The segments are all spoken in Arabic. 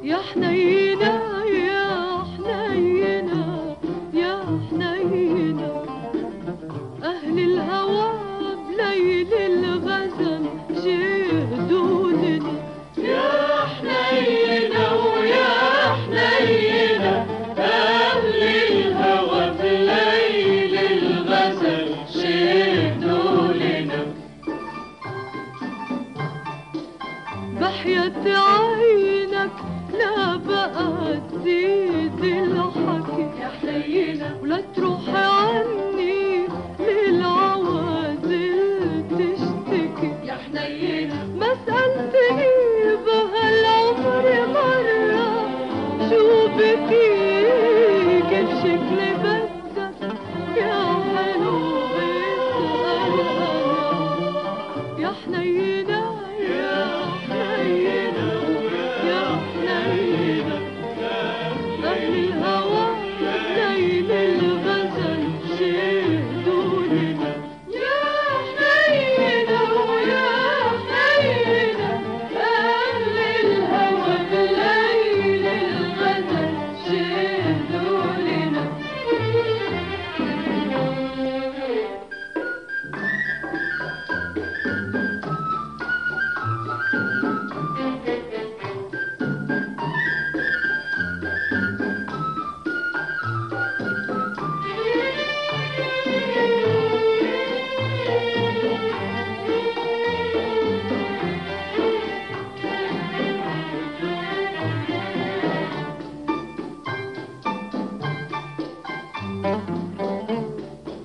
يا حنينة يا حنينة يا حنينة، أهل الهوى بليل الغزل جهدوا لنا. يا حنينة ويا حنينة، أهل الهوى بليل الغزل جهدوا لنا. بحياة عينك لا بقى تزيد الحكي يا حنينة، ولا تروح عني للعوازل تشتكي. يا حنينة، ما سألتني بهالعمر مرة شو بكيك بشكل بدك يا حلو بسأل أنا. يا حنينة يا حنينة يا حنينة، أهل الهوى ليل الغزل شهدوا لنا. يا حنينة ويا حنينة، أهل الهوى بليل الغزل شهدوا لنا.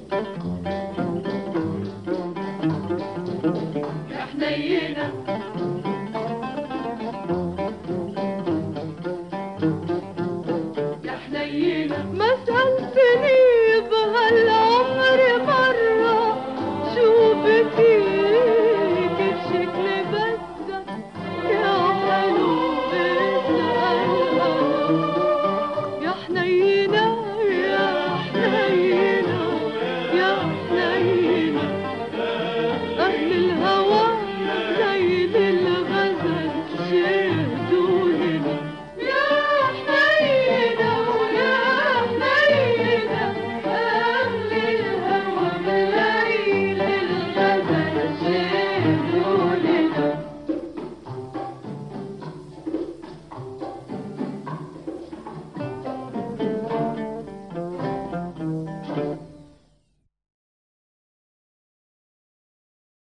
يا حنينة،